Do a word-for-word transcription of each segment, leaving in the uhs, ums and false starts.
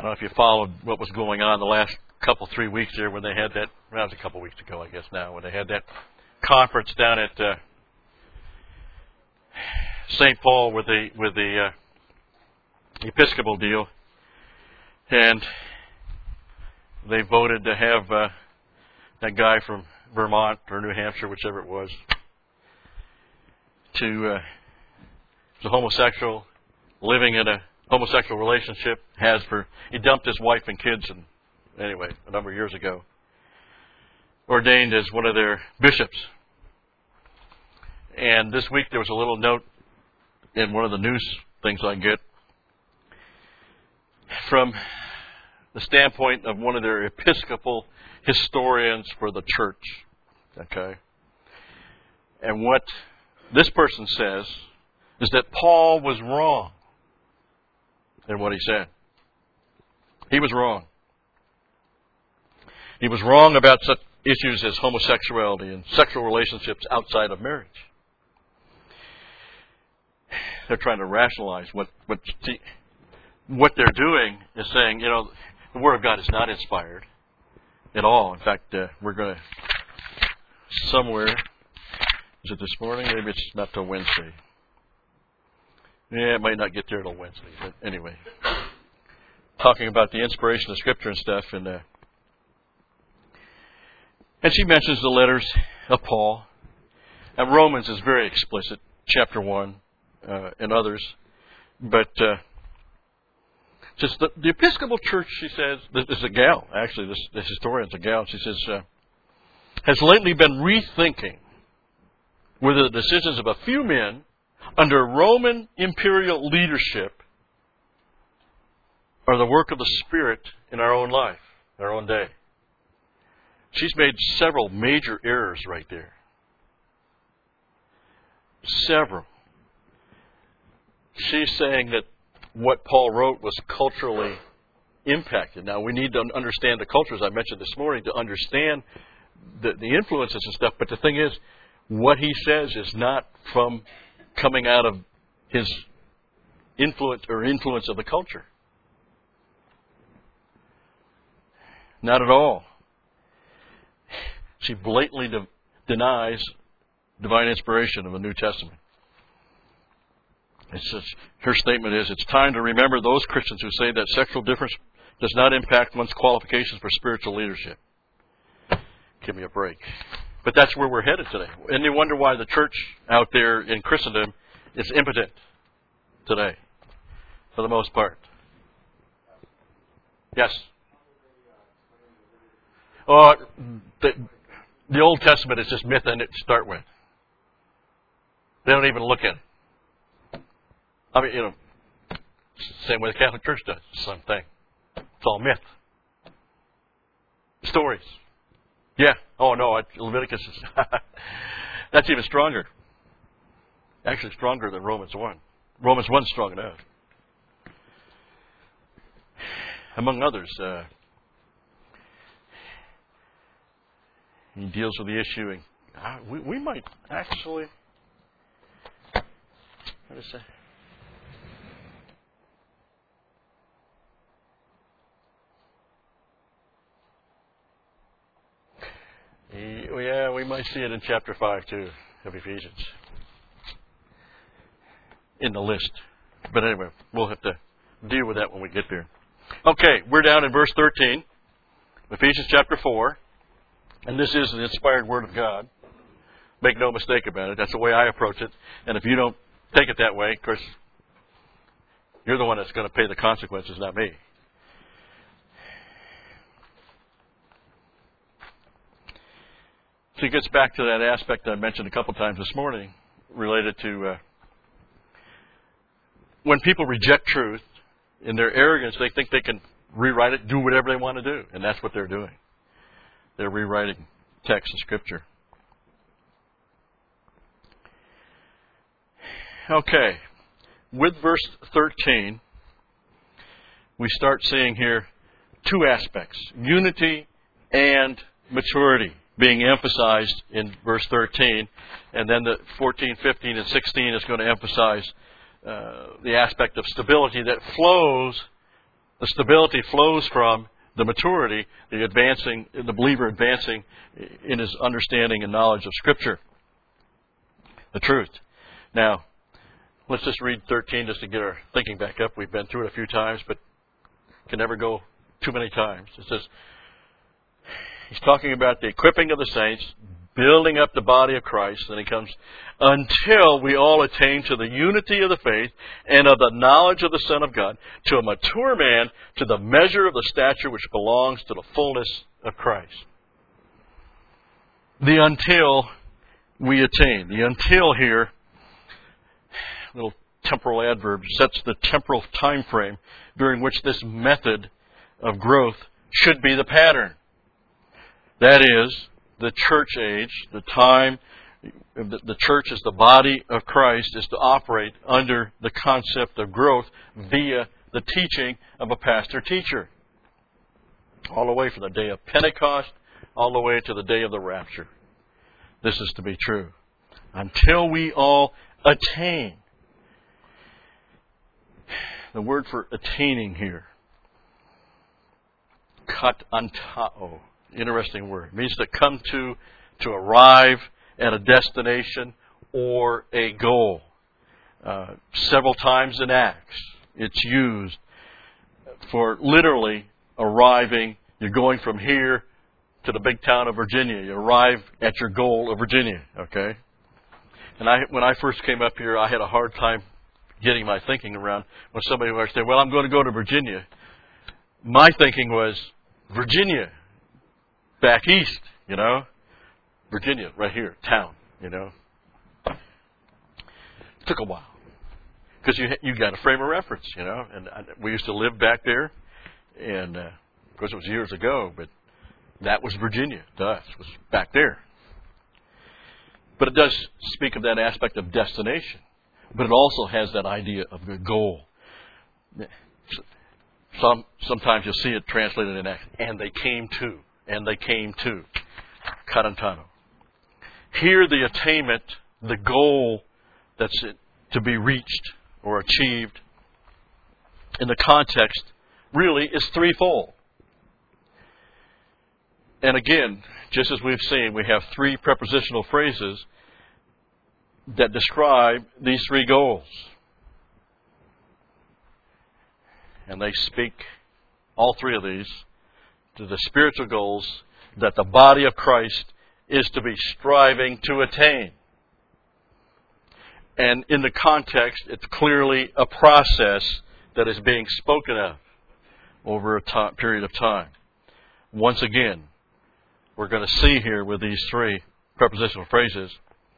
don't know if you followed what was going on the last couple, three weeks there when they had that, well, it was a couple weeks ago, I guess now, when they had that conference down at uh, Saint Paul with the with the uh, Episcopal deal, and they voted to have uh, that guy from Vermont or New Hampshire, whichever it was, to uh, was a homosexual, living in a homosexual relationship, has for he dumped his wife and kids, and anyway, a number of years ago, ordained as one of their bishops. And this week there was a little note in one of the news things I get from the standpoint of one of their Episcopal historians for the church. Okay? And what this person says is that Paul was wrong in what he said. He was wrong. He was wrong about such issues as homosexuality and sexual relationships outside of marriage. They're trying to rationalize what what see, what they're doing is saying, you know, the Word of God is not inspired at all. In fact, uh, we're going to somewhere. Is it this morning? Maybe it's not till Wednesday. Yeah, it might not get there till Wednesday. But anyway, talking about the inspiration of Scripture and stuff, and uh, and she mentions the letters of Paul. And Romans is very explicit, chapter one, uh, and others. But uh, just the, the Episcopal Church, she says, this is a gal, actually, this, this historian's a gal, she says, uh, has lately been rethinking whether the decisions of a few men under Roman imperial leadership are the work of the Spirit in our own life, in our own day. She's made several major errors right there. Several. She's saying that what Paul wrote was culturally impacted. Now, we need to understand the culture, as I mentioned this morning, to understand the, the influences and stuff. But the thing is, what he says is not from coming out of his influence or influence of the culture. Not at all. She blatantly de- denies divine inspiration of the New Testament. It's just, her statement is, it's time to remember those Christians who say that sexual difference does not impact one's qualifications for spiritual leadership. Give me a break. But that's where we're headed today. And you wonder why the church out there in Christendom is impotent today, for the most part. Yes? Oh, the, the Old Testament is just myth in it to start with. They don't even look at it. I mean, you know, same way the Catholic Church does. Same thing. It's all myth. Stories. Yeah. Oh, no, Leviticus is... that's even stronger. Actually stronger than Romans one. Romans one is strong enough. Among others, uh, he deals with the issue, and uh, we, we might actually... What is that? Yeah, we might see it in chapter five, too, of Ephesians. In the list. But anyway, we'll have to deal with that when we get there. Okay, we're down in verse thirteen, Ephesians chapter four. And this is the inspired Word of God. Make no mistake about it. That's the way I approach it. And if you don't take it that way, of course, you're the one that's going to pay the consequences, not me. So it gets back to that aspect I mentioned a couple times this morning, related to uh, when people reject truth, in their arrogance, they think they can rewrite it, do whatever they want to do. And that's what they're doing. They're rewriting text and Scripture. Okay. With verse thirteen, we start seeing here two aspects, unity and maturity, being emphasized in verse thirteen. And then the fourteen, fifteen, and sixteen is going to emphasize uh, the aspect of stability that flows The stability flows from the maturity, the advancing, the believer advancing in his understanding and knowledge of Scripture, the truth. Now, let's just read thirteen just to get our thinking back up. We've been through it a few times, but can never go too many times. It says, he's talking about the equipping of the saints, building up the body of Christ. Then he comes, until we all attain to the unity of the faith and of the knowledge of the Son of God, to a mature man, to the measure of the stature which belongs to the fullness of Christ. The until we attain. The until here, little temporal adverb, sets the temporal time frame during which this method of growth should be the pattern. That is, the church age, the time the church as the body of Christ is to operate under the concept of growth via the teaching of a pastor-teacher. All the way from the day of Pentecost, all the way to the day of the rapture. This is to be true. Until we all attain. The word for attaining here, katantao, interesting word. It means to come to, to arrive at a destination or a goal. Uh, several times in Acts, it's used for literally arriving. You're going from here to the big town of Virginia. You arrive at your goal of Virginia, okay? And I, when I first came up here, I had a hard time getting my thinking around when somebody would say, well, I'm going to go to Virginia. My thinking was, Virginia, back east, you know? Virginia, right here, town, you know? It took a while. Because you you got a frame of reference, you know? And I, we used to live back there, and uh, of course it was years ago, but that was Virginia to us. It was back there. But it does speak of that aspect of destination. But it also has that idea of a goal. Some Sometimes you'll see it translated in Acts. And they came to. And they came to. Karantano. Here the attainment, the goal that's to be reached or achieved in the context really is threefold. And again, just as we've seen, we have three prepositional phrases that describe these three goals. And they speak, all three of these, to the spiritual goals that the body of Christ is to be striving to attain. And in the context, it's clearly a process that is being spoken of over a time, period of time. Once again, we're going to see here with these three prepositional phrases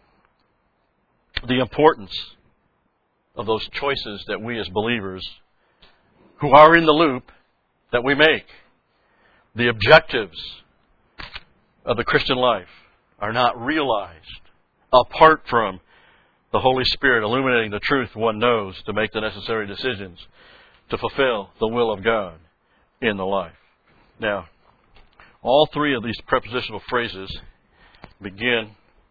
the importance of those choices that we as believers who are in the loop that we make. The objectives of the Christian life are not realized apart from the Holy Spirit illuminating the truth one knows to make the necessary decisions to fulfill the will of God in the life. Now, all three of these prepositional phrases begin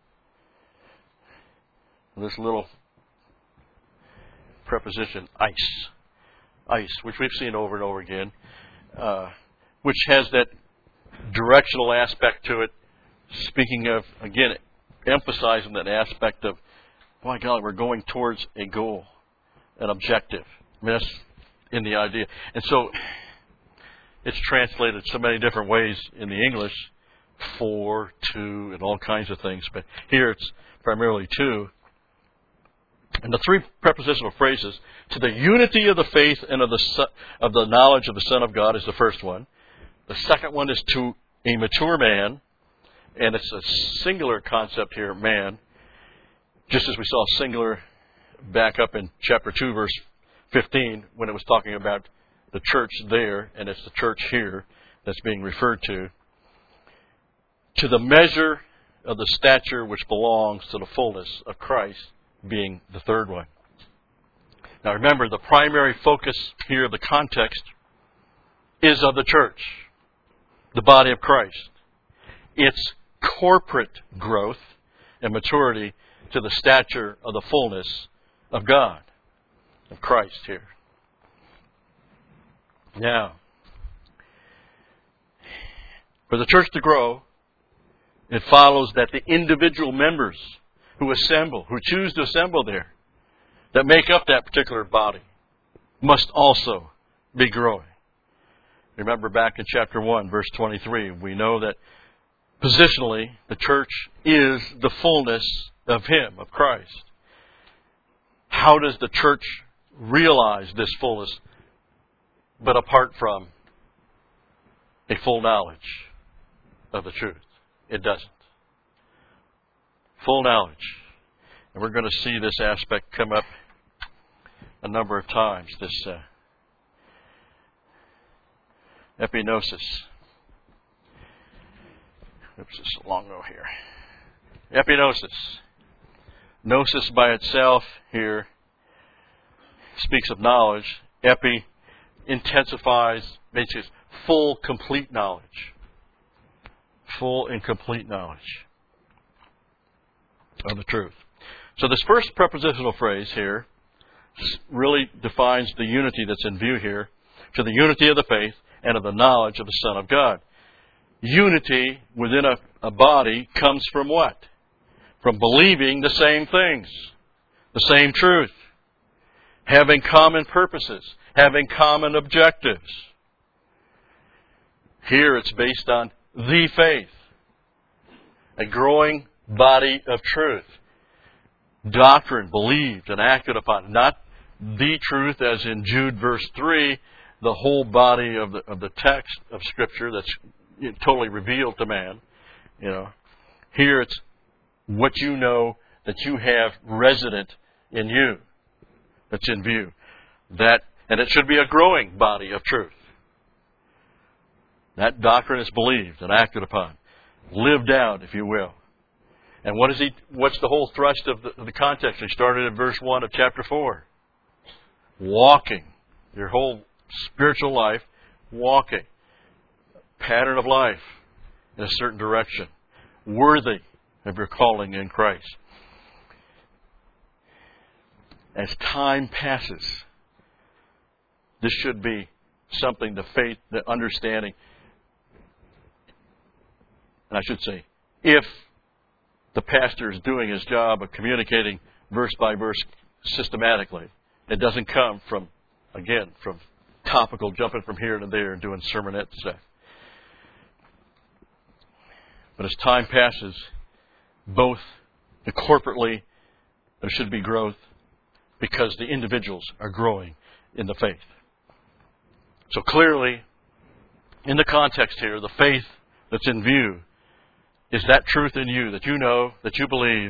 with this little preposition, ice. Ice, which we've seen over and over again, uh, which has that directional aspect to it, speaking of, again, emphasizing that aspect of, my God, we're going towards a goal, an objective. I mean, that's in the idea. And so, it's translated so many different ways in the English, for, to, and all kinds of things. But here it's primarily to. And the three prepositional phrases, to the unity of the faith and of the of the knowledge of the Son of God is the first one. The second one is to a mature man, and it's a singular concept here, man, just as we saw singular back up in chapter two, verse fifteen, when it was talking about the church there, and it's the church here that's being referred to. To the measure of the stature which belongs to the fullness of Christ, being the third one. Now remember, the primary focus here, the context, is of the church, the body of Christ. It's corporate growth and maturity to the stature of the fullness of God, of Christ here. Now, for the church to grow, it follows that the individual members who assemble, who choose to assemble there, that make up that particular body, must also be growing. Remember back in chapter one, verse twenty-three, we know that positionally, the church is the fullness of Him, of Christ. How does the church realize this fullness, but apart from a full knowledge of the truth? It doesn't. Full knowledge. And we're going to see this aspect come up a number of times, this uh, epinosis. Oops, it's a long row here. Epinosis. Gnosis by itself here speaks of knowledge. Epi intensifies, makes it full, complete knowledge. Full and complete knowledge of the truth. So this first prepositional phrase here really defines the unity that's in view here, to the unity of the faith and of the knowledge of the Son of God. Unity within a, a body comes from what? From believing the same things, the same truth, having common purposes, having common objectives. Here it's based on the faith, a growing body of truth. Doctrine believed and acted upon, not the truth as in Jude verse three, the whole body of the of the text of Scripture that's totally revealed to man. You know, here it's what you know that you have resident in you, that's in view. That, and it should be a growing body of truth. That doctrine is believed and acted upon, lived out, if you will. And what is he? What's the whole thrust of the, of the context? We started in verse one of chapter four. Walking, your whole spiritual life, walking, pattern of life in a certain direction, worthy of your calling in Christ. As time passes, this should be something, the faith, the understanding, and I should say, if the pastor is doing his job of communicating verse by verse systematically, it doesn't come from, again, from topical jumping from here to there and doing sermonette stuff. But as time passes, both the corporately, there should be growth because the individuals are growing in the faith. So clearly, in the context here, the faith that's in view is that truth in you that you know, that you believe,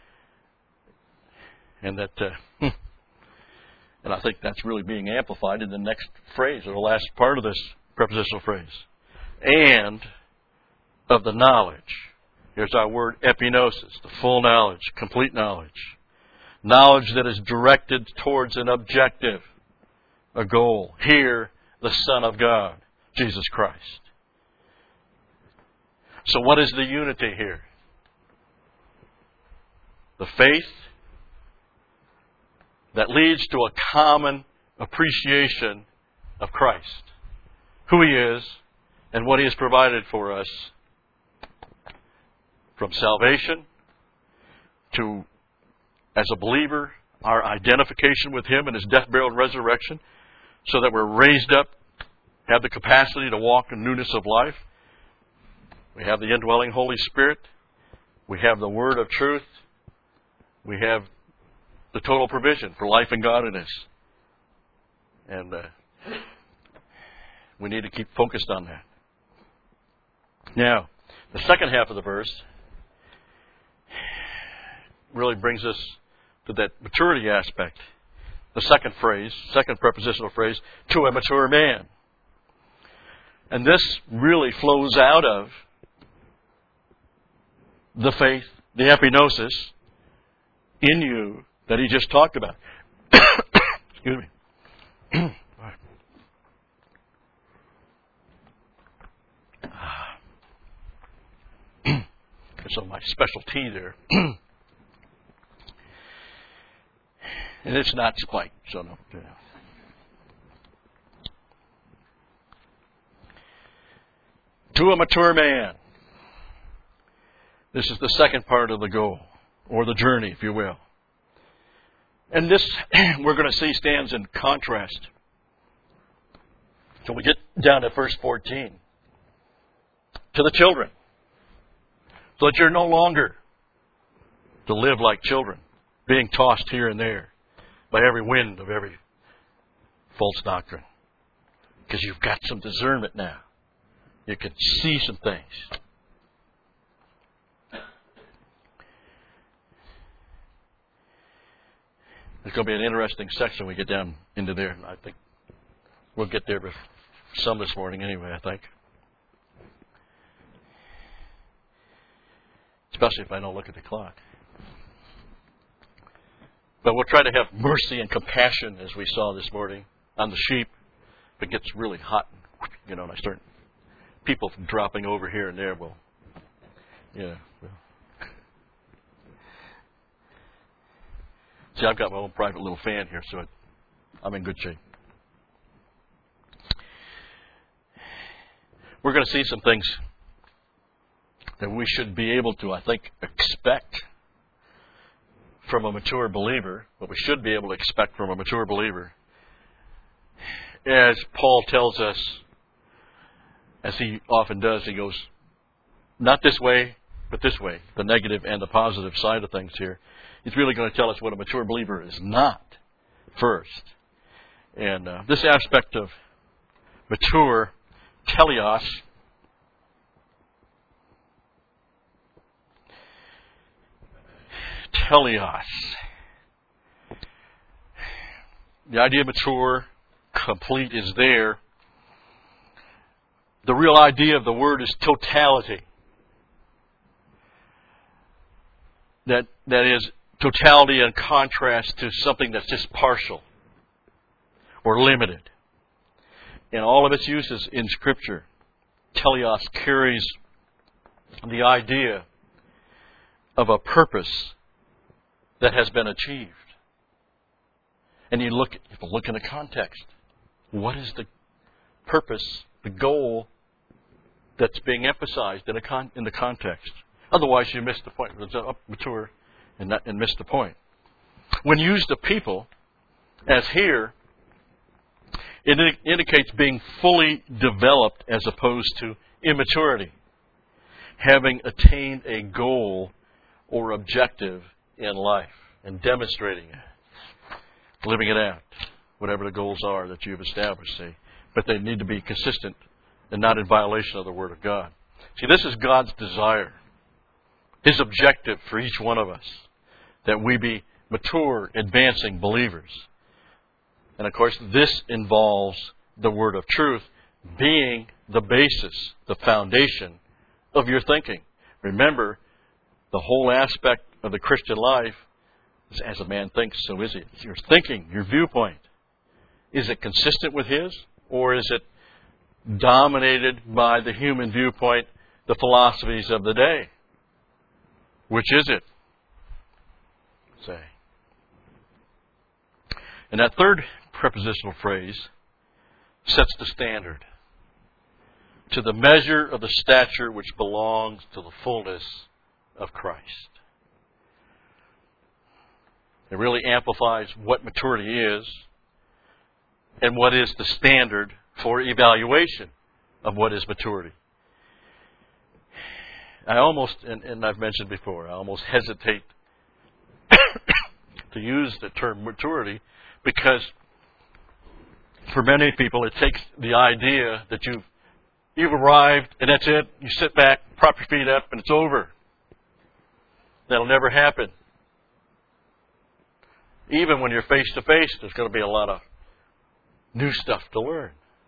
and that, uh, and I think that's really being amplified in the next phrase, or the last part of this prepositional phrase. And of the knowledge. Here's our word epinosis, the full knowledge, complete knowledge. Knowledge that is directed towards an objective, a goal. Here, the Son of God, Jesus Christ. So what is the unity here? The faith that leads to a common appreciation of Christ, who He is, and what He has provided for us, from salvation to, as a believer, our identification with Him and His death, burial, and resurrection, so that we're raised up, have the capacity to walk in newness of life. We have the indwelling Holy Spirit. We have the Word of truth. We have the total provision for life and godliness. And uh, we need to keep focused on that. Now, the second half of the verse really brings us to that maturity aspect. The second phrase, second prepositional phrase, to a mature man. And this really flows out of the faith, the epinosis in you that he just talked about. Excuse me. There's some of my special tea there. And it's not spiked, so no. To a mature man. This is the second part of the goal, or the journey, if you will. And this, we're going to see, stands in contrast. So we get down to verse fourteen. To the children. So that you're no longer to live like children, being tossed here and there by every wind of every false doctrine. Because you've got some discernment now. You can see some things. There's going to be an interesting section when we get down into there. I think we'll get there some this morning anyway, I think. Especially if I don't look at the clock. But we'll try to have mercy and compassion, as we saw this morning, on the sheep. If it gets really hot, you know, and I start people dropping over here and there, well, yeah. Well. See, I've got my own private little fan here, so I'm in good shape. We're going to see some things that we should be able to, I think, expect from a mature believer, what we should be able to expect from a mature believer. As Paul tells us, as he often does, he goes, not this way, but this way, the negative and the positive side of things here. He's really going to tell us what a mature believer is not first. And uh, this aspect of mature, teleos, teleos. The idea of mature, complete is there. The real idea of the word is totality. That that is totality in contrast to something that's just partial or limited. In all of its uses in Scripture, teleos carries the idea of a purpose that has been achieved. And you look, you look in the context. What is the purpose, the goal that's being emphasized in, a con, in the context? Otherwise, you miss the point. It's up mature and, not, and miss the point. When used of people, as here, it indicates being fully developed as opposed to immaturity, having attained a goal or objective in life and demonstrating it, living it out, whatever the goals are that you've established. See, but they need to be consistent and not in violation of the Word of God. See, this is God's desire, His objective for each one of us, that we be mature, advancing believers. And of course, this involves the Word of truth being the basis, the foundation of your thinking. Remember, the whole aspect of the Christian life is as a man thinks, so is he. It's your thinking, your viewpoint. Is it consistent with his, or is it dominated by the human viewpoint, the philosophies of the day? Which is it? Say. And that third prepositional phrase sets the standard. To the measure of the stature which belongs to the fullness of Christ. It really amplifies what maturity is and what is the standard for evaluation of what is maturity. I almost, and, and I've mentioned before, I almost hesitate to use the term maturity because for many people it takes the idea that you've you've arrived and that's it. You sit back, prop your feet up, and it's over. That'll never happen. Even when you're face to face, there's going to be a lot of new stuff to learn.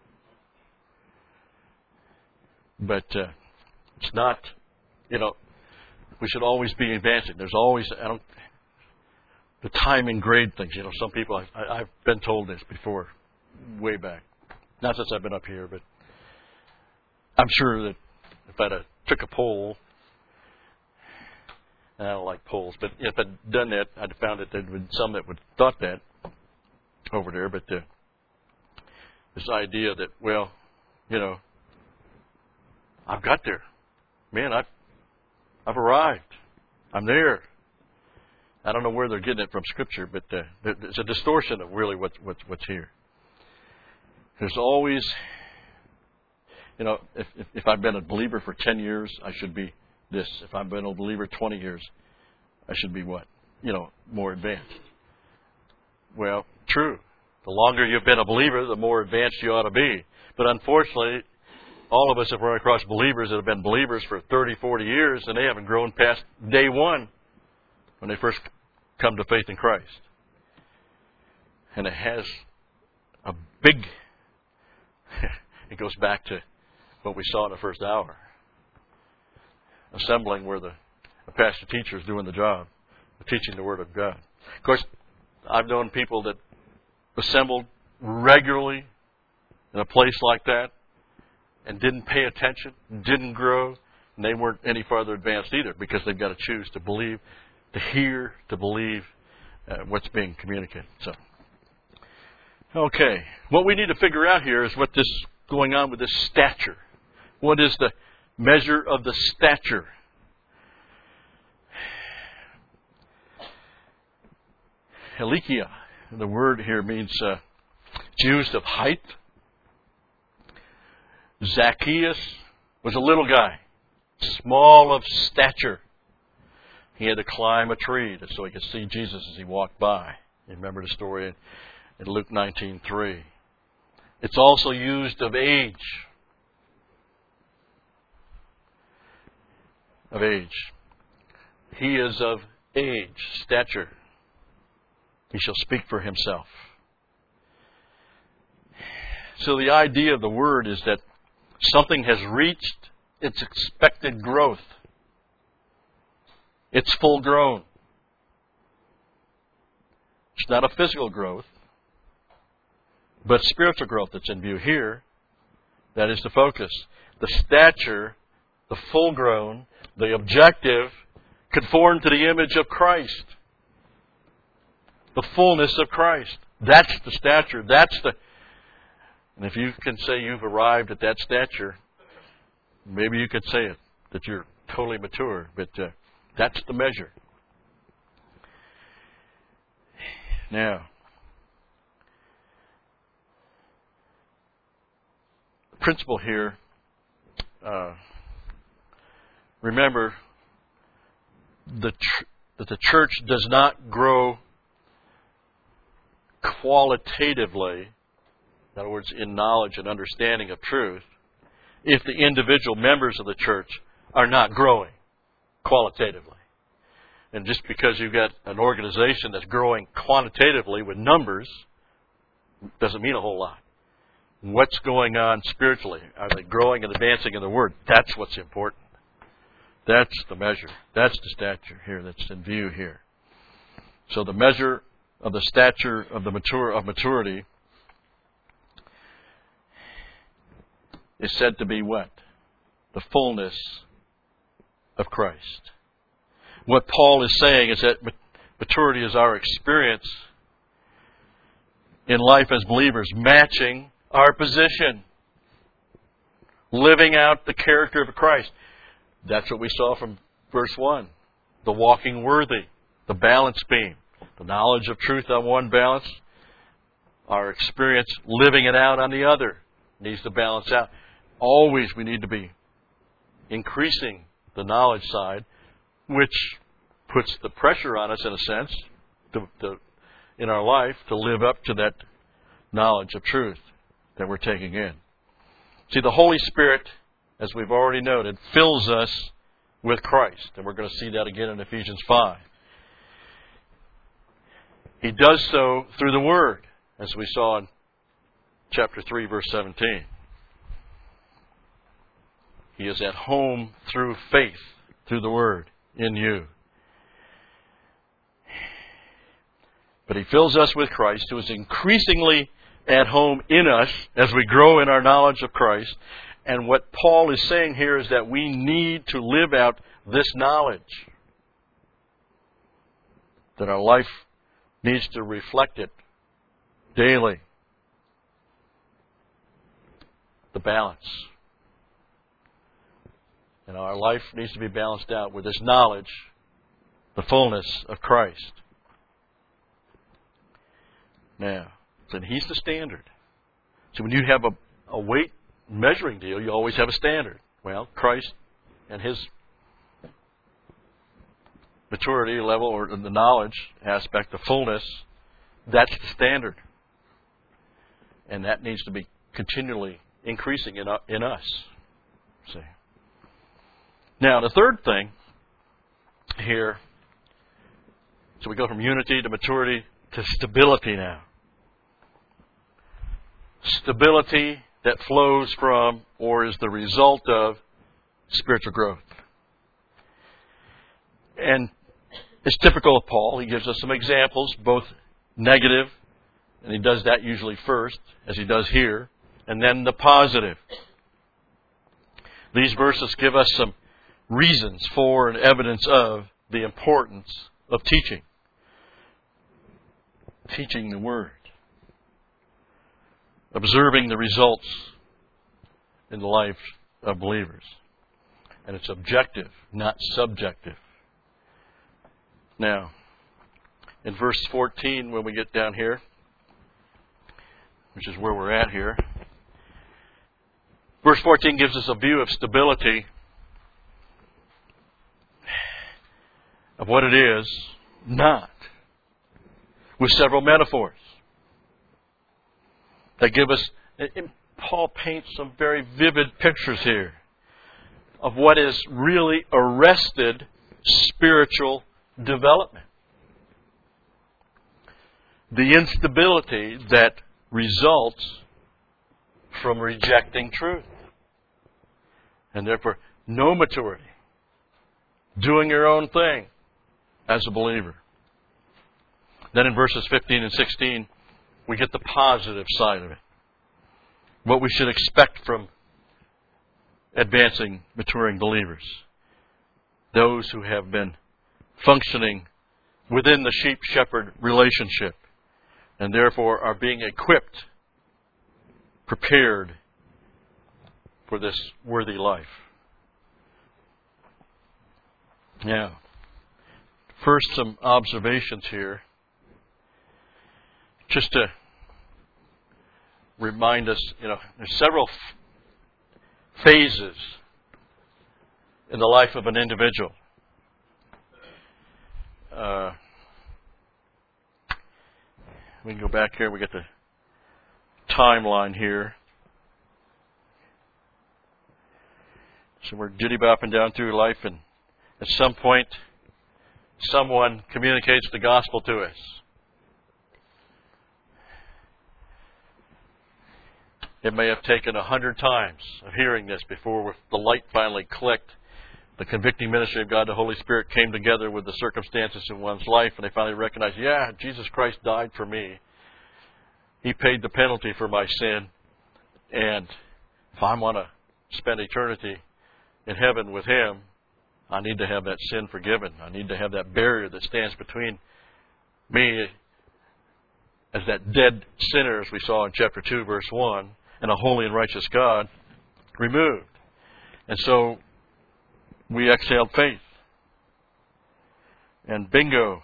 But uh, it's not, you know, we should always be advancing. There's always, I don't, the time and grade things. You know, some people, I, I, I've been told this before, way back. Not since I've been up here, but I'm sure that if I'd have took a poll, and I don't like polls, but if I'd done that, I'd have found that there would some that would have thought that over there. But uh, this idea that, well, you know, I've got there. Man, I've, I've arrived. I'm there. I don't know where they're getting it from Scripture, but uh, there's a distortion of really what's, what's, what's here. There's always, you know, if, if, if I've been a believer for ten years, I should be this. If I've been a believer twenty years, I should be what? You know, more advanced. Well, true. The longer you've been a believer, the more advanced you ought to be. But unfortunately, all of us have run across believers that have been believers for thirty, forty years, and they haven't grown past day one when they first come to faith in Christ. And it has a big, it goes back to what we saw in the first hour. Assembling where the, the pastor teacher is doing the job, teaching the Word of God. Of course, I've known people that assembled regularly in a place like that and didn't pay attention, didn't grow, and they weren't any farther advanced either, because they've got to choose to believe, to hear, to believe uh, what's being communicated. So, okay, what we need to figure out here is what this going on with this stature. What is the measure of the stature? Helikia, the word here means uh, it's used of height. Zacchaeus was a little guy, small of stature. He had to climb a tree so he could see Jesus as he walked by. You remember the story in, in Luke nineteen three. It's also used of age. Of age. He is of age, stature. He shall speak for himself. So the idea of the word is that something has reached its expected growth. It's full grown. It's not a physical growth, but spiritual growth that's in view here. That is the focus. The stature, the full grown, the objective, conform to the image of Christ. The fullness of Christ. That's the stature. That's the... And if you can say you've arrived at that stature, maybe you could say it, that you're totally mature, but uh, that's the measure. Now, the principle here, uh, remember the tr- that the church does not grow qualitatively, in other words, in knowledge and understanding of truth, if the individual members of the church are not growing qualitatively. And just because you've got an organization that's growing quantitatively with numbers doesn't mean a whole lot. What's going on spiritually? Are they growing and advancing in the Word? That's what's important. That's the measure. That's the stature here that's in view here. So the measure of the stature of the mature of maturity is said to be what? The fullness of Christ. What Paul is saying is that maturity is our experience in life as believers, matching our position, living out the character of Christ. That's what we saw from verse one. The walking worthy, the balance beam, the knowledge of truth on one balance, our experience living it out on the other needs to balance out. Always we need to be increasing the knowledge side, which puts the pressure on us, in a sense, to, to, in our life, to live up to that knowledge of truth that we're taking in. See, the Holy Spirit, as we've already noted, fills us with Christ. And we're going to see that again in Ephesians five. He does so through the Word, as we saw in chapter three, verse seventeen. He is at home through faith, through the Word, in you. But He fills us with Christ, who is increasingly at home in us as we grow in our knowledge of Christ. And what Paul is saying here is that we need to live out this knowledge. That our life needs to reflect it daily. The balance. And our life needs to be balanced out with this knowledge, the fullness of Christ. Now, then He's the standard. So when you have a, a weight measuring deal, you always have a standard. Well, Christ and His maturity level, or the knowledge aspect, the fullness, that's the standard. And that needs to be continually increasing in, in us. See. Now, the third thing here, so we go from unity to maturity to stability now. Stability that flows from or is the result of spiritual growth. And it's typical of Paul. He gives us some examples, both negative, and he does that usually first, as he does here, and then the positive. These verses give us some reasons for and evidence of the importance of teaching. Teaching the Word. Observing the results in the life of believers. And it's objective, not subjective. Now, in verse fourteen, when we get down here, which is where we're at here, verse fourteen gives us a view of stability, of what it is not, with several metaphors that give us, and Paul paints some very vivid pictures here of what is really arrested spiritual development. The instability that results from rejecting truth. And therefore, no maturity. Doing your own thing as a believer. Then in verses fifteen and sixteen, we get the positive side of it. What we should expect from advancing, maturing believers. Those who have been functioning within the sheep-shepherd relationship and therefore are being equipped, prepared for this worthy life. Now, first some observations here, just to remind us, you know, there's several f- phases in the life of an individual. Uh, we can go back here. We get the timeline here. So we're jitty-bopping down through life, and at some point, someone communicates the gospel to us. It may have taken a hundred times of hearing this before the light finally clicked. The convicting ministry of God, the Holy Spirit, came together with the circumstances in one's life, and they finally recognized, yeah, Jesus Christ died for me. He paid the penalty for my sin. And if I want to spend eternity in heaven with Him, I need to have that sin forgiven. I need to have that barrier that stands between me as that dead sinner, as we saw in chapter two, verse one, and a holy and righteous God removed. And so we exhaled faith. And bingo,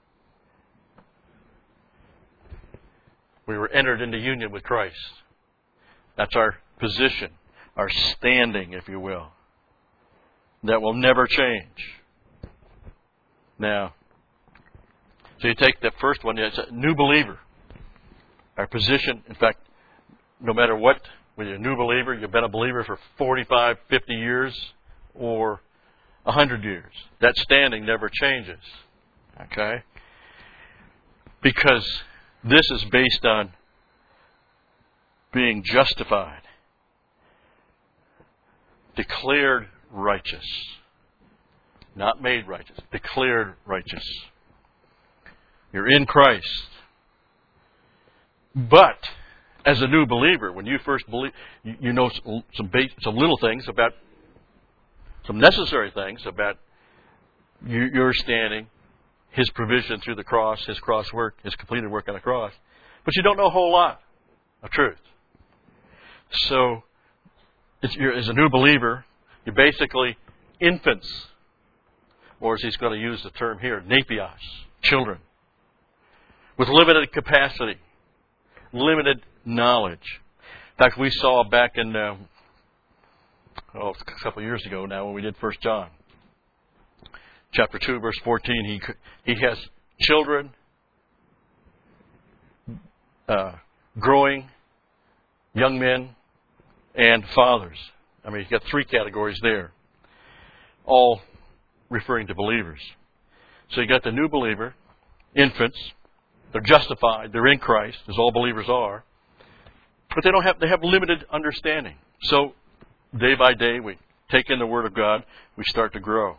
we were entered into union with Christ. That's our position, our standing, if you will. That will never change. Now, so you take the first one, it's a new believer. Our position, in fact, no matter what, whether you're a new believer, you've been a believer for forty-five, fifty years, or one hundred years, that standing never changes. Okay? Because this is based on being justified, declared righteous, not made righteous, declared righteous. You're in Christ. But as a new believer, when you first believe, you, you know some base, some little things about, some necessary things about you, your standing, His provision through the cross, His cross work, His completed work on the cross. But you don't know a whole lot of truth. So, it's, you're, as a new believer, you basically infants, or as he's going to use the term here, nepios, children, with limited capacity, limited knowledge. In fact, we saw back in, uh, oh, a couple of years ago now when we did First John, chapter two, verse fourteen, he, he has children uh, growing, young men, and fathers. I mean, he's got three categories there, all referring to believers. So you got the new believer, infants. They're justified. They're in Christ, as all believers are. But they don't have, they have limited understanding. So day by day, we take in the Word of God. We start to grow.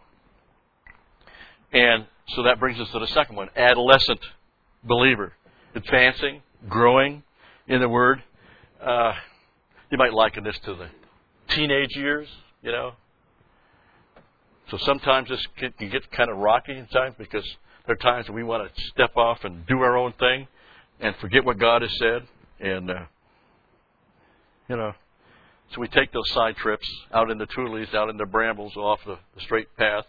And so that brings us to the second one, adolescent believer. Advancing, growing in the Word. Uh, you might liken this to the teenage years, you know. So sometimes this can, can get kind of rocky in times because there are times when we want to step off and do our own thing and forget what God has said. And, uh, you know, so we take those side trips out in the tules, out in the brambles, off the, the straight path,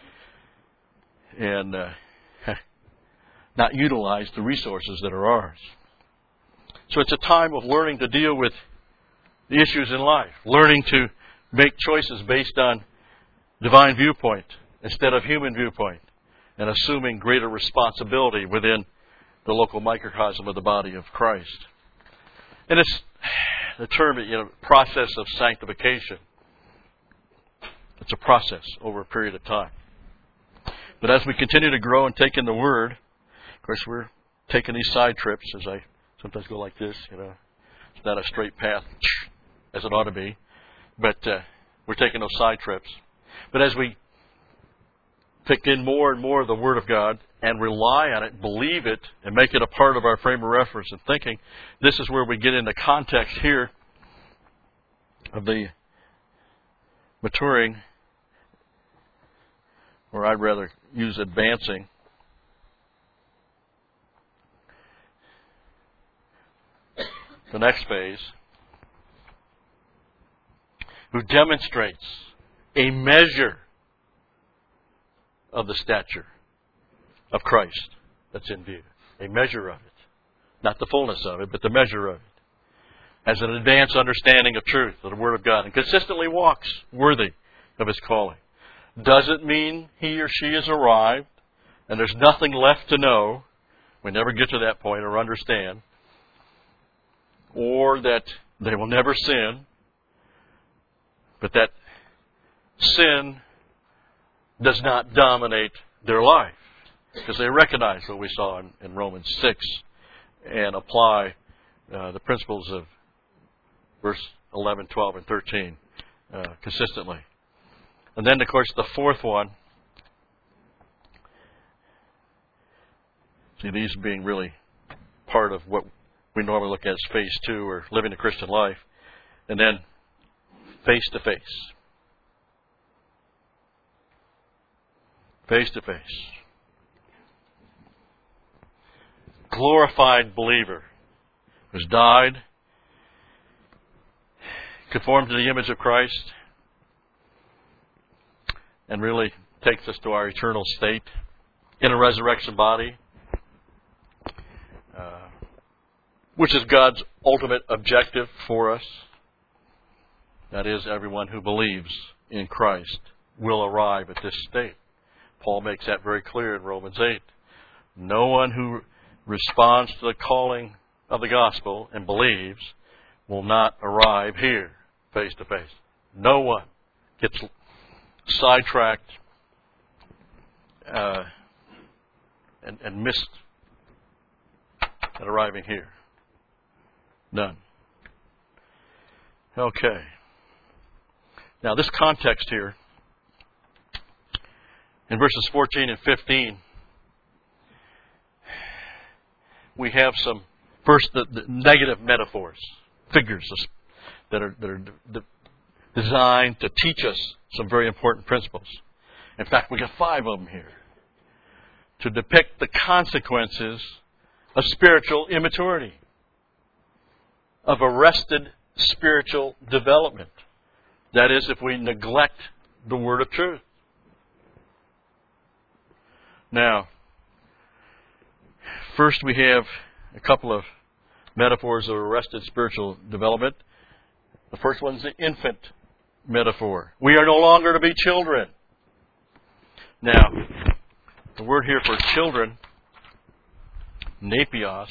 and uh, not utilize the resources that are ours. So it's a time of learning to deal with the issues in life, learning to make choices based on divine viewpoint instead of human viewpoint, and assuming greater responsibility within the local microcosm of the body of Christ. And it's the term, you know, process of sanctification. It's a process over a period of time. But as we continue to grow and take in the Word, of course, we're taking these side trips, as I sometimes go like this, you know. It's not a straight path, as it ought to be. But uh, we're taking those side trips. But as we take in more and more of the Word of God and rely on it, believe it, and make it a part of our frame of reference and thinking, this is where we get into context here of the maturing, or I'd rather use advancing, the next phase, who demonstrates a measure of the stature of Christ that's in view. A measure of it. Not the fullness of it, but the measure of it. Has an advanced understanding of truth, of the Word of God, and consistently walks worthy of His calling. Doesn't mean he or she has arrived and there's nothing left to know. We never get to that point or understand. Or that they will never sin. But that sin does not dominate their life. Because they recognize what we saw in, in Romans six and apply uh, the principles of verse eleven, twelve, and thirteen uh, consistently. And then, of course, the fourth one, see, these being really part of what we normally look at as phase two, or living the Christian life. And then face to face. Face to face. Glorified believer who's died, conformed to the image of Christ, and really takes us to our eternal state in a resurrection body, uh, which is God's ultimate objective for us. That is, everyone who believes in Christ will arrive at this state. Paul makes that very clear in Romans eight. No one who responds to the calling of the gospel and believes will not arrive here face to face. No one gets sidetracked uh, and, and missed at arriving here. None. Okay. Now this context here, in verses fourteen and fifteen, we have some, first, the, the negative metaphors, figures that are, that are de- designed to teach us some very important principles. In fact, we got five of them here to depict the consequences of spiritual immaturity, of arrested spiritual development. That is, if we neglect the word of truth. Now, first we have a couple of metaphors of arrested spiritual development. The first one is the infant metaphor. We are no longer to be children. Now, the word here for children, nepios,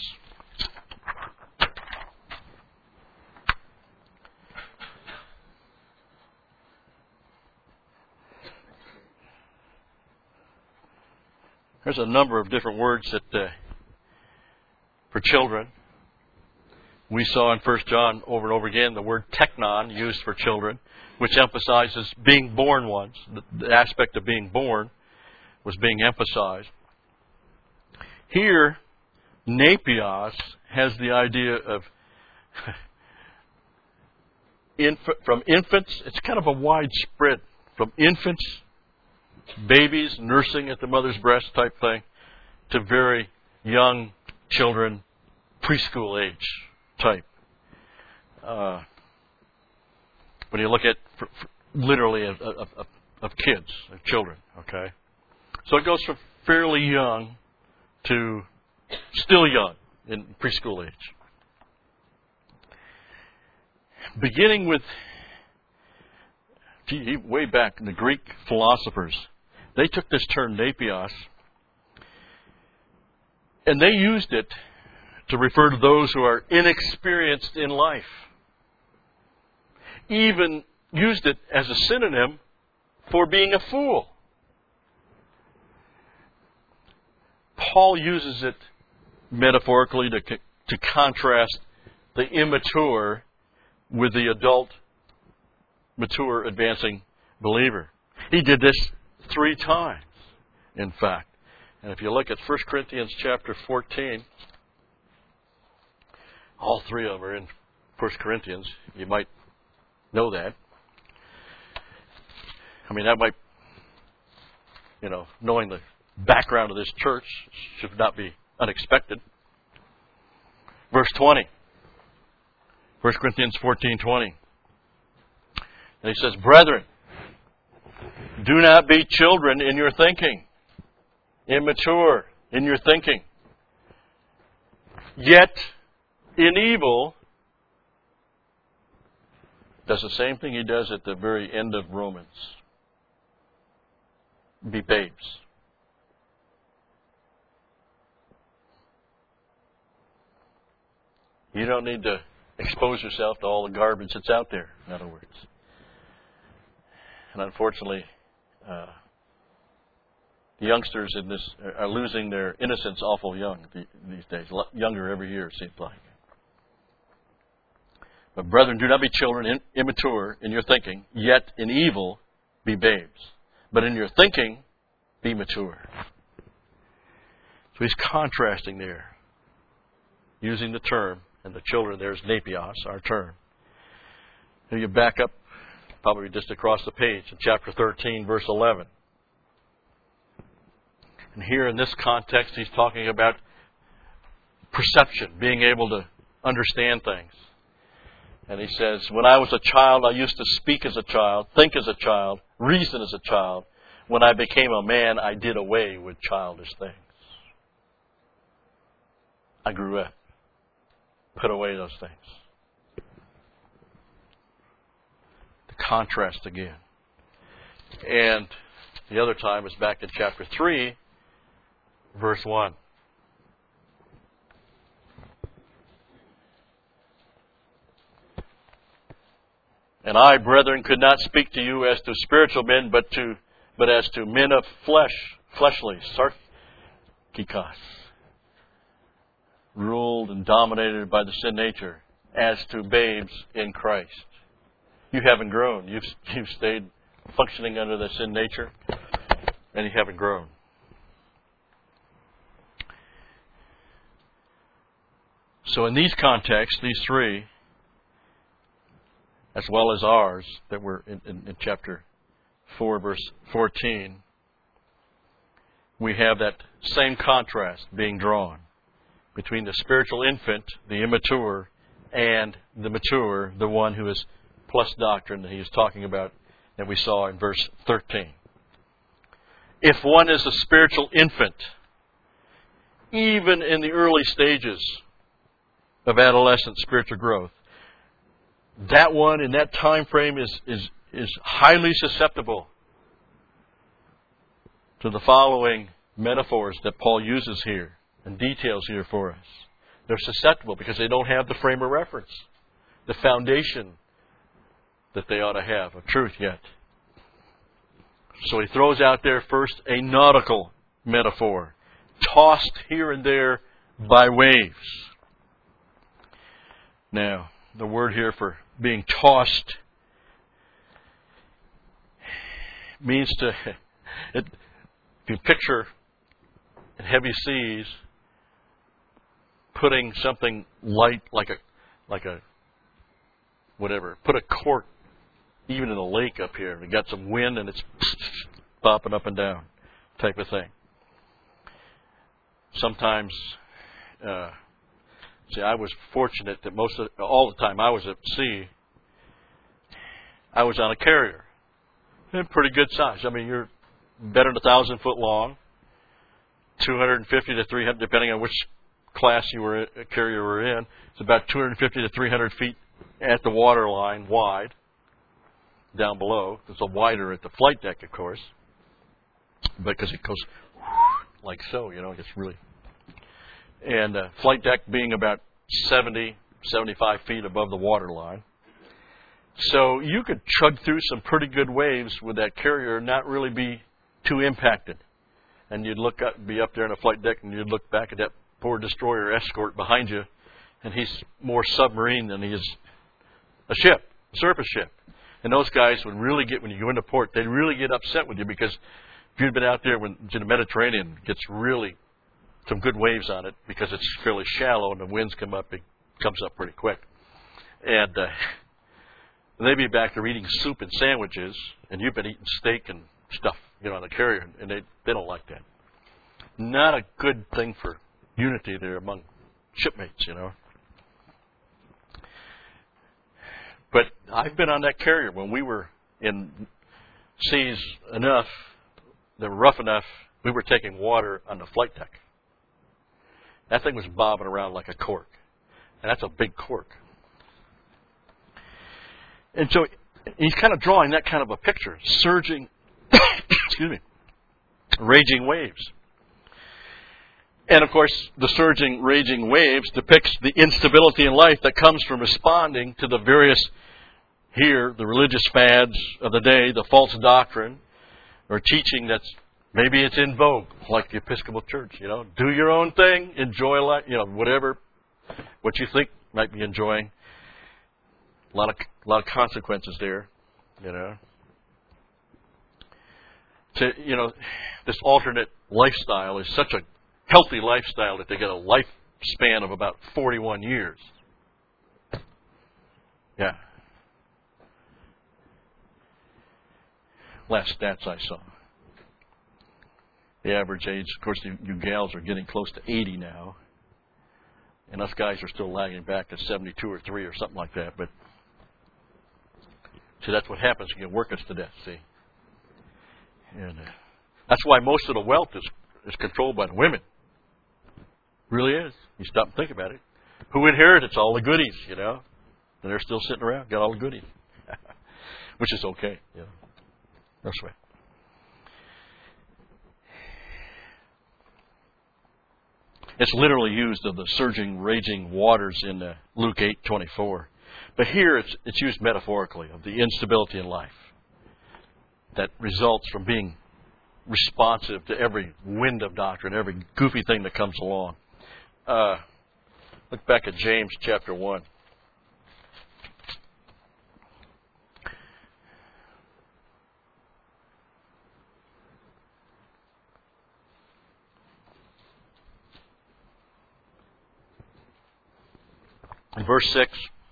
there's a number of different words that uh, for children. We saw in First John over and over again the word teknon used for children, which emphasizes being born ones. The, the aspect of being born was being emphasized. Here, nepios has the idea of inf- from infants. It's kind of a wide spread from infants, babies nursing at the mother's breast type thing, to very young children, preschool age type. Uh, when you look at for, for literally of, of, of, of kids, of children, okay? So it goes from fairly young to still young in preschool age. Beginning with, gee, way back, the Greek philosophers, they took this term nepios, and they used it to refer to those who are inexperienced in life. Even used it as a synonym for being a fool. Paul uses it metaphorically to, to contrast the immature with the adult, mature, advancing believer. He did this three times, in fact. And if you look at First Corinthians chapter fourteen, all three of them are in First Corinthians. You might know that. I mean, that might, you know, knowing the background of this church should not be unexpected. Verse twenty. First Corinthians fourteen twenty. And he says, "Brethren, do not be children in your thinking, immature in your thinking, yet in evil." Does the same thing he does at the very end of Romans. Be babes. You don't need to expose yourself to all the garbage that's out there, in other words. And unfortunately, uh, the youngsters in this are losing their innocence awful young these days. Younger every year, it seems like. But brethren, do not be children, immature in your thinking, yet in evil be babes. But in your thinking, be mature. So he's contrasting there, using the term, and the children there's nepios, our term. And you back up, probably just across the page, in chapter thirteen, verse eleven. And here in this context, he's talking about perception, being able to understand things. And he says, "When I was a child, I used to speak as a child, think as a child, reason as a child. When I became a man, I did away with childish things." I grew up. Put away those things. The contrast again. And the other time is back in chapter three, verse one. "And I, brethren, could not speak to you as to spiritual men, but to but as to men of flesh, fleshly, sarkikos, ruled and dominated by the sin nature, as to babes in Christ." You haven't grown. You've you've stayed functioning under the sin nature, and you haven't grown. So in these contexts, these three, as well as ours that were in, in, in chapter four, verse fourteen, we have that same contrast being drawn between the spiritual infant, the immature, and the mature, the one who is plus doctrine that he is talking about that we saw in verse thirteen. If one is a spiritual infant, even in the early stages of adolescent spiritual growth, that one in that time frame is, is, is highly susceptible to the following metaphors that Paul uses here and details here for us. They're susceptible because they don't have the frame of reference, the foundation that they ought to have of truth yet. So he throws out there first a nautical metaphor, tossed here and there by waves. Now, the word here for being tossed means to, it, if you picture in heavy seas, putting something light like a, like a, whatever, put a cork even in a lake up here, and it got some wind and it's popping up and down type of thing. Sometimes, uh, see, I was fortunate that most of, all the time I was at sea, I was on a carrier. And pretty good size. I mean, you're better than a thousand foot long, two hundred fifty to three hundred, depending on which class you were in, carrier you were in. It's about two hundred fifty to three hundred feet at the water line wide. Down below, it's a wider at the flight deck, of course, because it goes like so, you know, it gets really. And uh, flight deck being about seventy, seventy-five feet above the water line. So you could chug through some pretty good waves with that carrier and not really be too impacted. And you'd look up, be up there on a flight deck, and you'd look back at that poor destroyer escort behind you, and he's more submarine than he is a ship, a surface ship. And those guys would really get, when you go into port, they'd really get upset with you because if you'd been out there when the Mediterranean gets really some good waves on it because it's fairly shallow and the winds come up, it comes up pretty quick. And uh, they'd be back there eating soup and sandwiches, and you've been eating steak and stuff, you know, on the carrier, and they they don't like that. Not a good thing for unity there among shipmates, you know. But I've been on that carrier when we were in seas enough, that were rough enough, we were taking water on the flight deck. That thing was bobbing around like a cork. And that's a big cork. And so he's kind of drawing that kind of a picture. Surging, excuse me, raging waves. And of course, the surging, raging waves depicts the instability in life that comes from responding to the various, here, the religious fads of the day, the false doctrine, or teaching that's, maybe it's in vogue, like the Episcopal Church, you know. Do your own thing, enjoy life, you know, whatever, what you think might be enjoying. A lot of, a lot of consequences there, you know. To, you know, this alternate lifestyle is such a healthy lifestyle that they get a lifespan of about forty-one years. Yeah. Last stats I saw. The average age, of course, you, you gals are getting close to eighty now. And us guys are still lagging back to seventy-two or three or something like that. But, see, that's what happens when you work us to death, see. And uh, that's why most of the wealth is, is controlled by the women. Really is. You stop and think about it. Who inherits all the goodies, you know? And they're still sitting around, got all the goodies. Which is okay, you know. No sweat. It's literally used of the surging, raging waters in uh, Luke eight twenty-four. But here it's, it's used metaphorically of the instability in life that results from being responsive to every wind of doctrine, every goofy thing that comes along. Uh, look back at James chapter one. In verse six,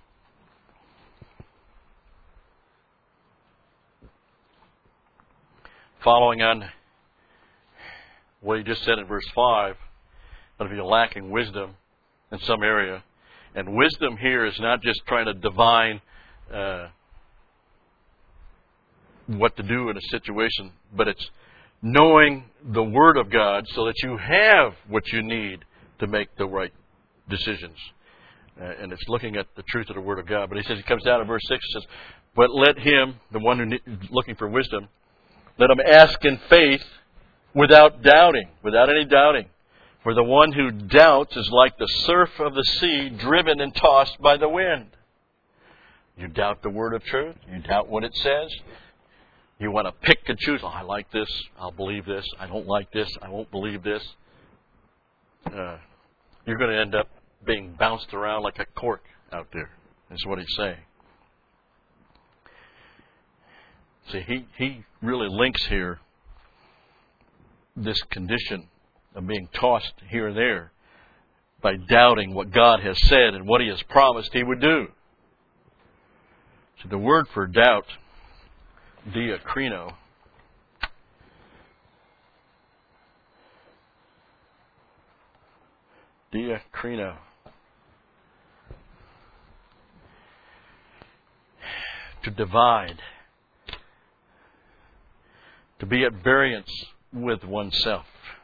following on what he just said in verse five, but if you're lacking wisdom in some area, and wisdom here is not just trying to divine uh, what to do in a situation, but it's knowing the Word of God so that you have what you need to make the right decisions. Uh, and it's looking at the truth of the Word of God. But he says, he comes down in verse six and says, but let him, the one who is looking for wisdom, let him ask in faith without doubting, without any doubting. For the one who doubts is like the surf of the sea, driven and tossed by the wind. You doubt the word of truth. You doubt what it says. You want to pick and choose. Oh, I like this. I'll believe this. I don't like this. I won't believe this. Uh, you're going to end up being bounced around like a cork out there, is what he's saying. See, he, he really links here this condition of being tossed here and there by doubting what God has said and what He has promised He would do. So the word for doubt, diakrino, diakrino, to divide, to be at variance with oneself.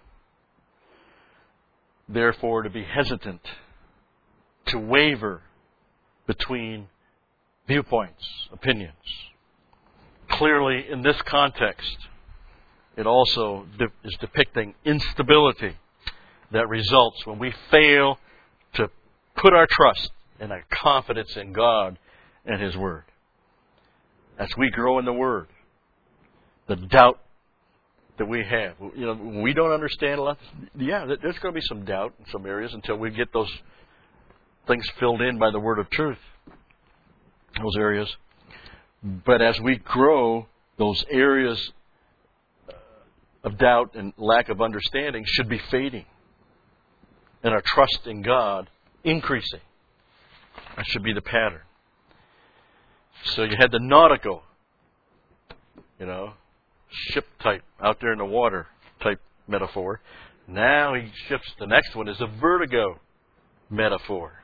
Therefore, to be hesitant, to waver between viewpoints, opinions. Clearly, in this context, it also de- is depicting instability that results when we fail to put our trust and our confidence in God and His Word. As we grow in the Word, the doubt that we have, you know, when we don't understand a lot, yeah, there's going to be some doubt in some areas until we get those things filled in by the Word of truth, those areas. But as we grow, those areas of doubt and lack of understanding should be fading, and our trust in God increasing. That should be the pattern. So you had the nautical, you know, ship type, out there in the water type metaphor. Now he shifts, the next one is a vertigo metaphor.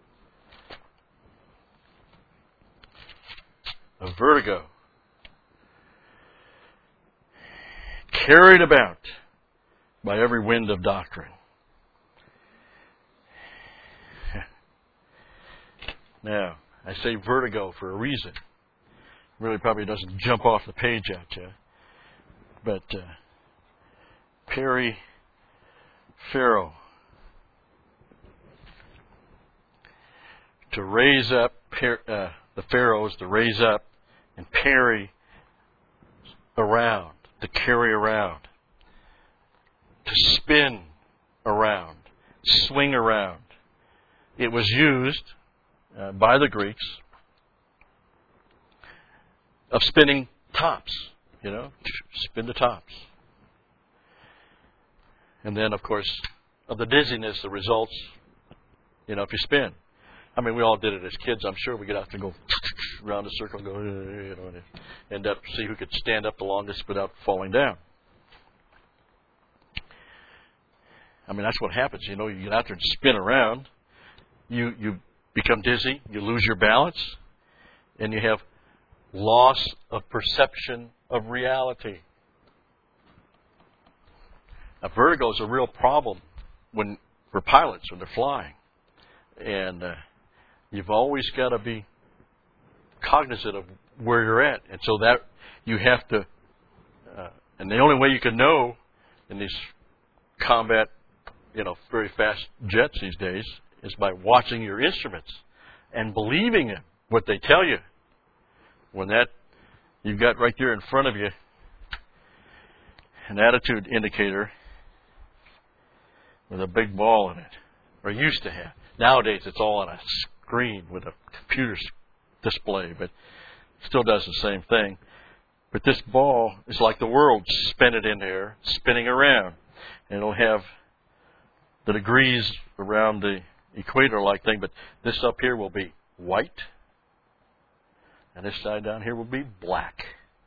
A vertigo. Carried about by every wind of doctrine. Now, I say vertigo for a reason. Really probably doesn't jump off the page at you. But uh, Perry Pharaoh, to raise up per, uh, the pharaohs, to raise up and parry around, to carry around, to spin around, swing around. It was used uh, by the Greeks of spinning tops. You know, spin the tops. And then, of course, of the dizziness, the results, you know, if you spin. I mean, we all did it as kids. I'm sure we get out there and go around a circle and go, you know, and end up, see who could stand up the longest without falling down. I mean, that's what happens. You know, you get out there and spin around. You, you become dizzy. You lose your balance. And you have loss of perception of reality. Now, vertigo is a real problem when for pilots when they're flying, and uh, you've always got to be cognizant of where you're at, and so that you have to. Uh, and the only way you can know in these combat, you know, very fast jets these days is by watching your instruments and believing in what they tell you. When that you've got right there in front of you an attitude indicator with a big ball in it, or used to have. Nowadays it's all on a screen with a computer display, but still does the same thing. But this ball is like the world spinning in there, spinning around. And it'll have the degrees around the equator-like thing, but this up here will be white, and this side down here will be black.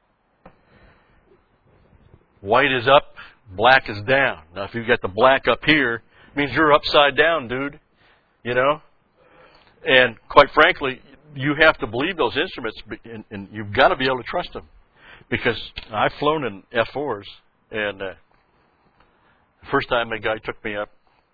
White is up, black is down. Now, if you've got the black up here, it means you're upside down, dude. You know? And quite frankly, you have to believe those instruments, and, and you've got to be able to trust them. Because I've flown in F fours, and uh, the first time a guy took me up,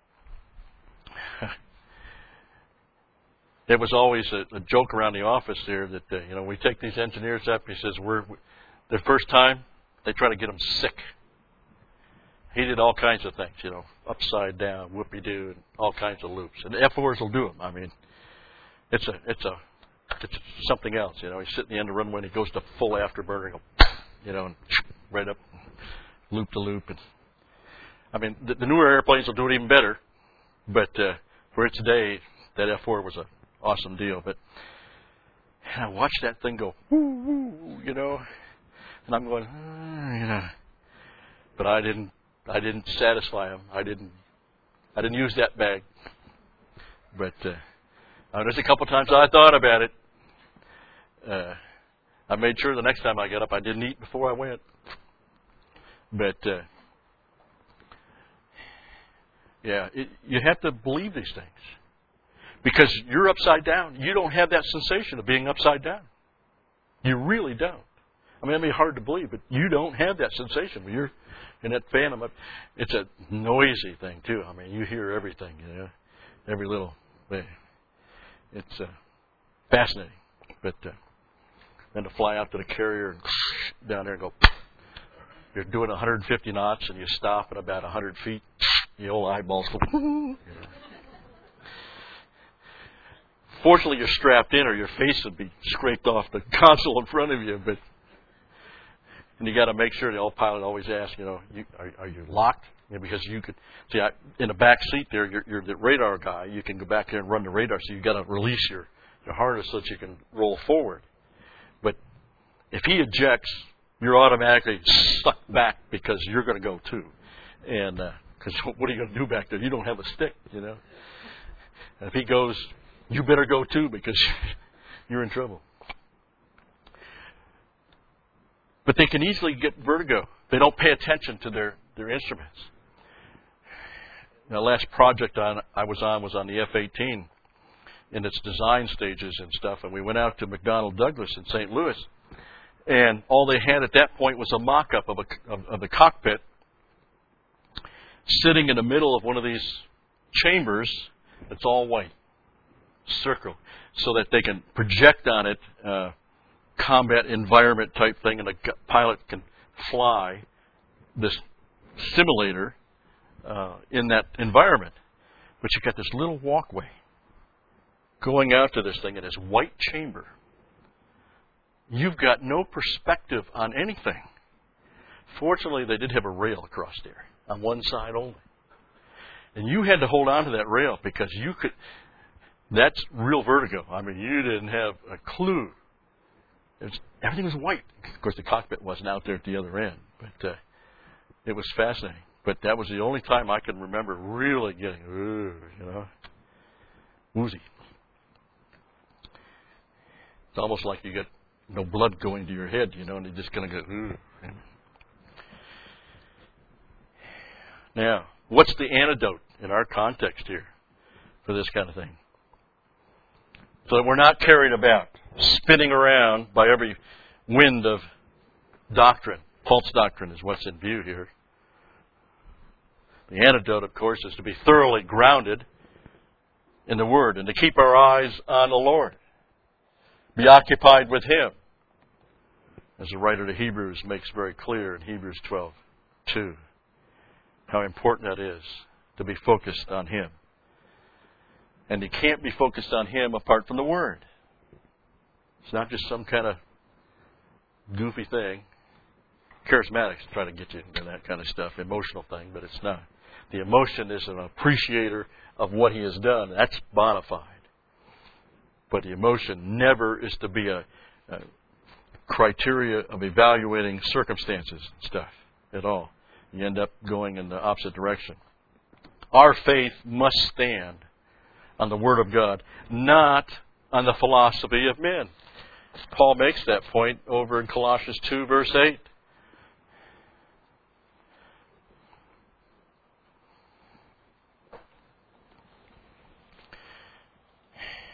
it was always a, a joke around the office there that, uh, you know, we take these engineers up, he says, we're, their first time, they try to get them sick. He did all kinds of things, you know, upside down, whoopie-doo, and all kinds of loops. And the F fours will do them. I mean, it's a, it's a, it's something else, you know. He's sitting at the end of the runway and he goes to full afterburner, and go, you know, and right up, loop to loop. And I mean, the, the newer airplanes will do it even better. But uh, for its day, that F four was an awesome deal. But and I watched that thing go, woo, woo, you know, and I'm going, ah, you know. But I didn't. I didn't satisfy him. I didn't. I didn't use that bag. But uh, there's a couple times I thought about it. Uh, I made sure the next time I got up, I didn't eat before I went. But uh, yeah, it, you have to believe these things because you're upside down. You don't have that sensation of being upside down. You really don't. I mean, it may be hard to believe, but you don't have that sensation when you're in that phantom. It's a noisy thing, too. I mean, you hear everything, you know, every little thing. It's uh, fascinating. But uh, then to fly out to the carrier and down there and go, you're doing one hundred fifty knots and you stop at about one hundred feet, the old eyeballs go, you know. Fortunately, you're strapped in or your face would be scraped off the console in front of you, but and you got to make sure the old pilot always asks, you know, you, are, are you locked? You know, because you could see I, in the back seat there, you're, you're the radar guy. You can go back there and run the radar, so you got to release your, your harness so that you can roll forward. But if he ejects, you're automatically sucked back because you're going to go too. And because uh, what are you going to do back there? You don't have a stick, you know. And if he goes, you better go too because you're in trouble. But they can easily get vertigo. They don't pay attention to their, their instruments. The last project on, I was on was on the F eighteen in its design stages and stuff. And we went out to McDonnell Douglas in Saint Louis. And all they had at that point was a mock-up of, a, of, of the cockpit sitting in the middle of one of these chambers that's all white, circle, so that they can project on it uh, combat environment type thing, and the pilot can fly this simulator uh, in that environment. But you've got this little walkway going out to this thing in this white chamber. You've got no perspective on anything. Fortunately, they did have a rail across there on one side only. And you had to hold on to that rail because you could, that's real vertigo. I mean, you didn't have a clue. It was, everything was white. Of course, the cockpit wasn't out there at the other end, but uh, it was fascinating. But that was the only time I can remember really getting, ooh, you know, woozy. It's almost like you get no blood going to your head, you know, and you're just going to go, ooh. Now, what's the antidote in our context here for this kind of thing? So that we're not carried about, spinning around by every wind of doctrine. False doctrine is what's in view here. The antidote, of course, is to be thoroughly grounded in the Word and to keep our eyes on the Lord. Be occupied with Him. As the writer to Hebrews makes very clear in Hebrews twelve two, how important that is to be focused on Him. And you can't be focused on Him apart from the Word. It's not just some kind of goofy thing. Charismatics try to get you into that kind of stuff, emotional thing, but it's not. The emotion is an appreciator of what He has done. That's bona fide. But the emotion never is to be a, a criteria of evaluating circumstances and stuff at all. You end up going in the opposite direction. Our faith must stand on the Word of God, not on the philosophy of men. Paul makes that point over in Colossians two, verse eight.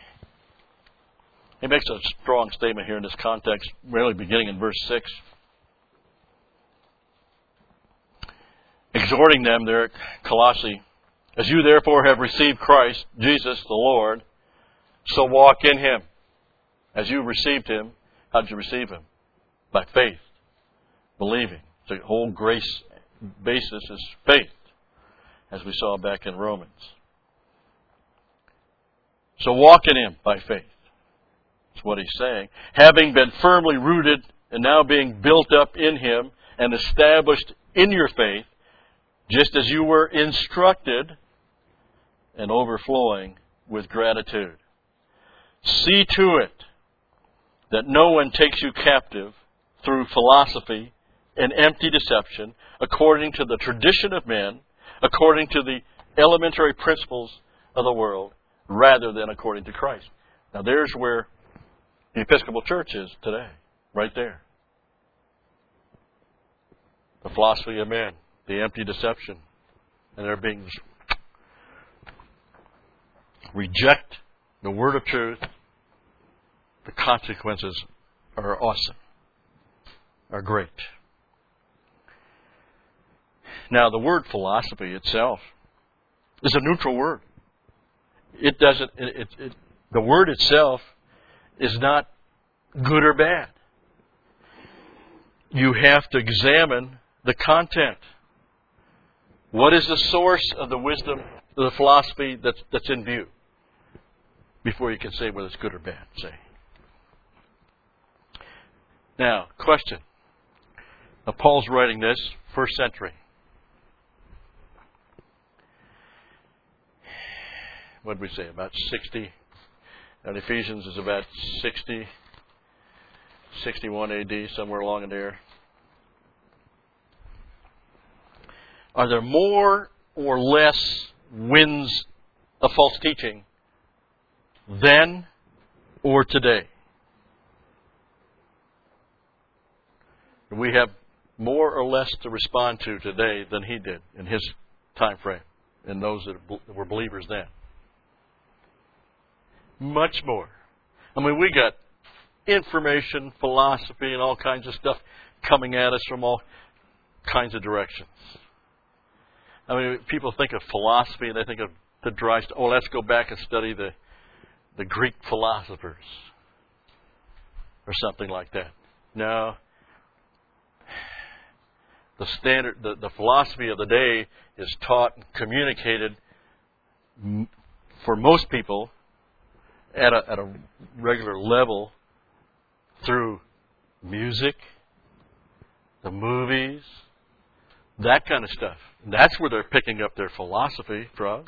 He makes a strong statement here in this context, really beginning in verse six. exhorting them there at Colossae, as you therefore have received Christ, Jesus the Lord, so walk in Him. As you received Him, how did you receive Him? By faith, believing. The whole grace basis is faith, as we saw back in Romans. So walk in Him by faith. That's what He's saying. Having been firmly rooted and now being built up in Him and established in your faith, just as you were instructed, and overflowing with gratitude. See to it that no one takes you captive through philosophy and empty deception, according to the tradition of men, according to the elementary principles of the world, rather than according to Christ. Now there's where the Episcopal Church is today, right there. The philosophy of men, the empty deception, and they're being reject the word of truth. The consequences are awesome, are great. Now, the word philosophy itself is a neutral word. It doesn't. It, it, it, the word itself is not good or bad. You have to examine the content. What is the source of the wisdom, of the philosophy that's, that's in view, before you can say whether it's good or bad, say. Now, question. Now, Paul's writing this, first century. What did we say, about sixty? And Ephesians is about sixty, sixty-one A D, somewhere along in there. Are there more or less winds of false teaching then or today? We have more or less to respond to today than he did in his time frame, and those that were believers then. Much more. I mean, we got information, philosophy, and all kinds of stuff coming at us from all kinds of directions. I mean, people think of philosophy and they think of the dry stuff. Oh, let's go back and study the the Greek philosophers or something like that. No. The standard, the, the philosophy of the day is taught and communicated m- for most people at a, at a regular level through music, the movies, that kind of stuff. And that's where they're picking up their philosophy from.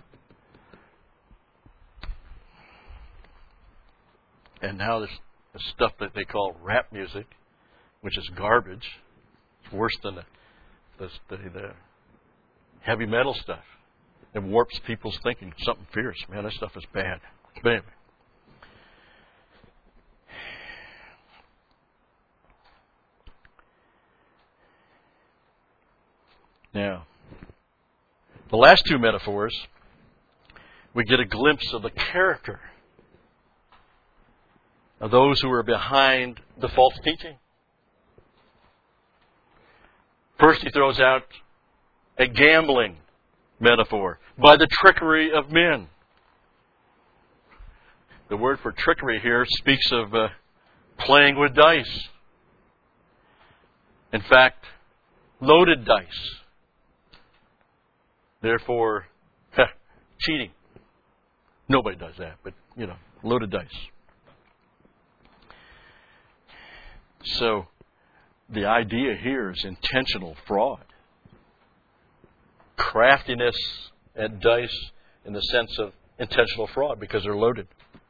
And now there's the stuff that they call rap music, which is garbage. It's worse than the, the, the, the heavy metal stuff. It warps people's thinking. Something fierce. Man, that stuff is bad. It's bad. Now, the last two metaphors, we get a glimpse of the character of those who are behind the false teaching. First, he throws out a gambling metaphor by the trickery of men. The word for trickery here speaks of uh, playing with dice. In fact, loaded dice. Therefore, heh, cheating. Nobody does that, but, you know, loaded dice. So, the idea here is intentional fraud. Craftiness at dice in the sense of intentional fraud because they're loaded.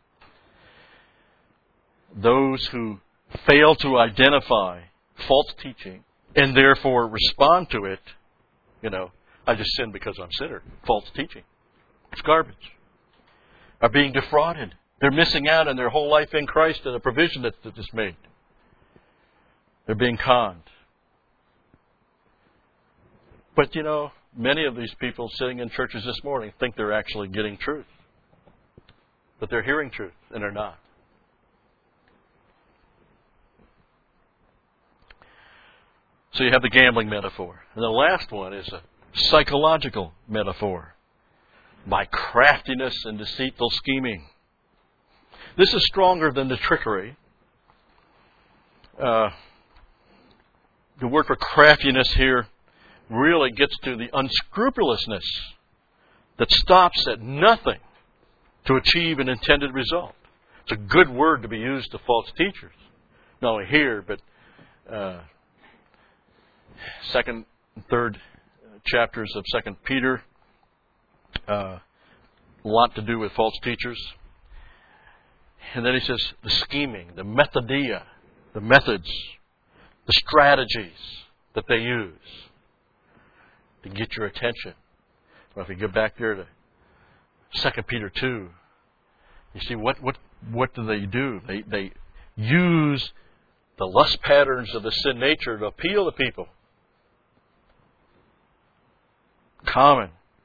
Those who fail to identify false teaching and therefore respond to it, you know, I just sin because I'm a sinner. False teaching. It's garbage. Are being defrauded. They're missing out on their whole life in Christ and the provision that is made. They're being conned. But, you know, many of these people sitting in churches this morning think they're actually getting truth. But they're hearing truth, and they're not. So you have the gambling metaphor. And the last one is a psychological metaphor. By craftiness and deceitful scheming. This is stronger than the trickery. Uh, the word for craftiness here really gets to the unscrupulousness that stops at nothing to achieve an intended result. It's a good word to be used to false teachers. Not only here, but uh, second and third chapters of Second Peter. Uh, a lot to do with false teachers. And then he says the scheming, the methodia, the methods, the strategies that they use to get your attention. Well, if you get back there to Second Peter two, you see what, what, what do they do? They, they use the lust patterns of the sin nature to appeal to people. Common.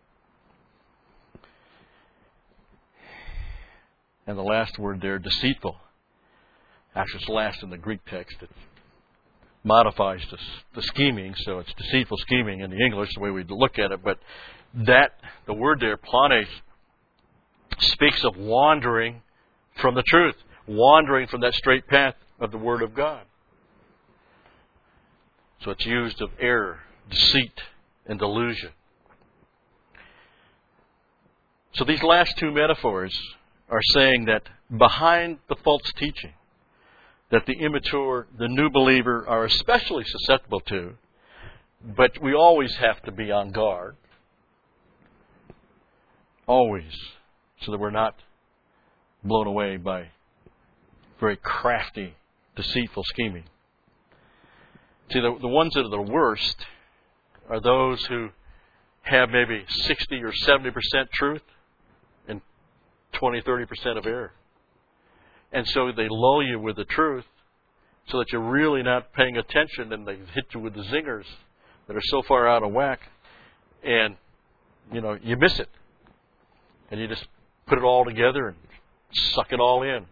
And the last word there, deceitful. Actually, it's last in the Greek text. It modifies the, the scheming, so it's deceitful scheming in the English, the way we look at it. But that, the word there, planes, speaks of wandering from the truth, wandering from that straight path of the Word of God. So it's used of error, deceit, and delusion. So these last two metaphors are saying that behind the false teaching that the immature, the new believer are especially susceptible to, but we always have to be on guard. Always. So that we're not blown away by very crafty, deceitful scheming. See, the, the ones that are the worst are those who have maybe sixty or seventy percent truth and twenty, thirty percent of error. And so they lull you with the truth so that you're really not paying attention, and they hit you with the zingers that are so far out of whack, and, you know, you miss it. And you just put it all together and suck it all in.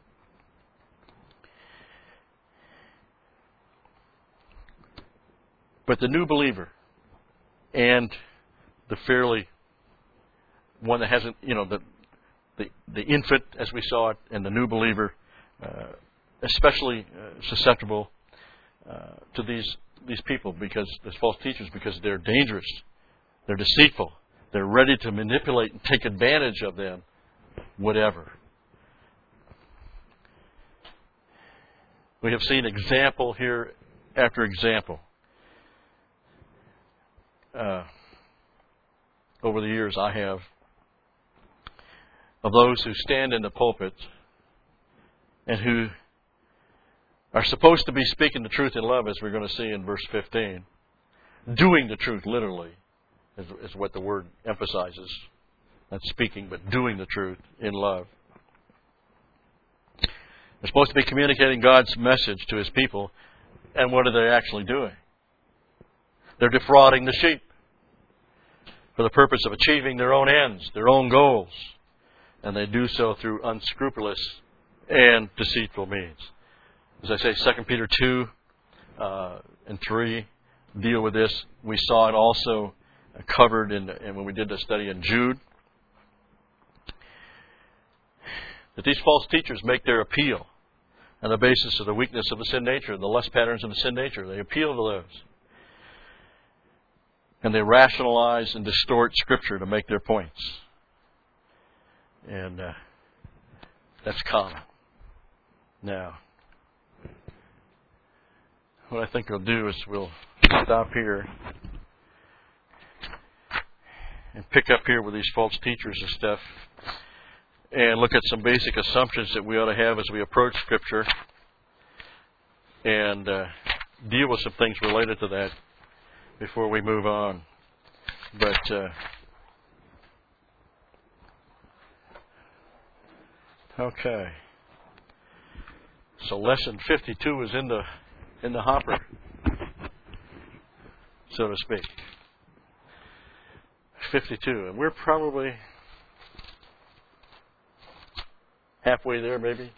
But the new believer and the fairly one that hasn't, you know, the the, the infant, as we saw it, and the new believer, uh, especially uh, susceptible uh, to these these people, because these false teachers, because they're dangerous, they're deceitful, they're ready to manipulate and take advantage of them, whatever. We have seen example here after example. Uh, over the years I have, of those who stand in the pulpit and who are supposed to be speaking the truth in love, as we're going to see in verse fifteen. Doing the truth, literally, is, is what the word emphasizes. Not speaking, but doing the truth in love. They're supposed to be communicating God's message to His people, and what are they actually doing? They're defrauding the sheep for the purpose of achieving their own ends, their own goals. And they do so through unscrupulous and deceitful means. As I say, Second Peter two uh, and three deal with this. We saw it also covered in, in when we did the study in Jude. That these false teachers make their appeal on the basis of the weakness of the sin nature, the lust patterns of the sin nature. They appeal to those. And they rationalize and distort Scripture to make their points. And uh, that's common. Now, what I think we'll do is we'll stop here and pick up here with these false teachers and stuff, and look at some basic assumptions that we ought to have as we approach Scripture, and uh, deal with some things related to that before we move on. But uh, okay, so lesson fifty-two is in the in the hopper, so to speak. fifty-two, and we're probably halfway there, maybe.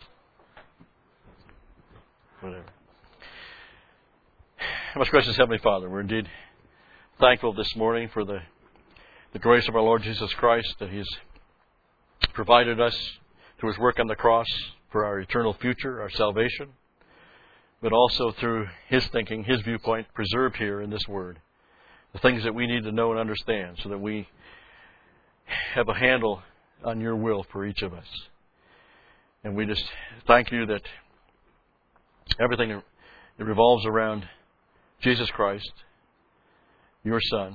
Whatever. Most gracious Heavenly Father, we're indeed thankful this morning for the, the grace of our Lord Jesus Christ, that He's provided us through His work on the cross for our eternal future, our salvation, but also through His thinking, His viewpoint, preserved here in this Word. The things that we need to know and understand so that we have a handle on your will for each of us. And we just thank you that everything it revolves around Jesus Christ, your Son,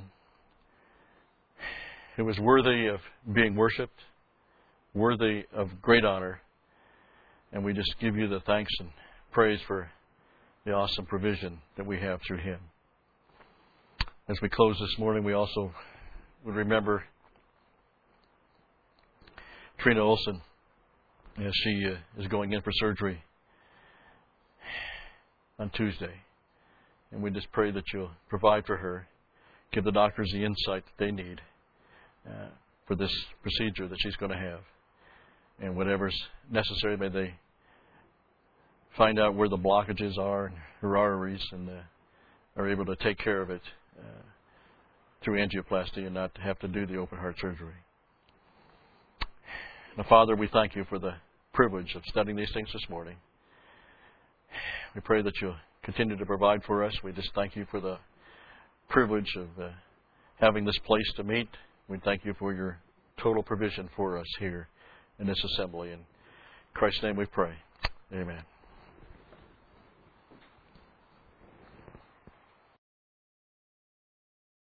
who is worthy of being worshipped, worthy of great honor. And we just give you the thanks and praise for the awesome provision that we have through Him. As we close this morning, we also would remember Trina Olson as she uh, is going in for surgery on Tuesday. And we just pray that you'll provide for her, give the doctors the insight that they need uh, for this procedure that she's going to have. And whatever's necessary, may they find out where the blockages are in her arteries and uh, are able to take care of it uh, through angioplasty and not have to do the open heart surgery. Now, Father, we thank you for the privilege of studying these things this morning. We pray that you'll continue to provide for us. We just thank you for the privilege of uh, having this place to meet. We thank you for your total provision for us here in this assembly. In Christ's name we pray. Amen.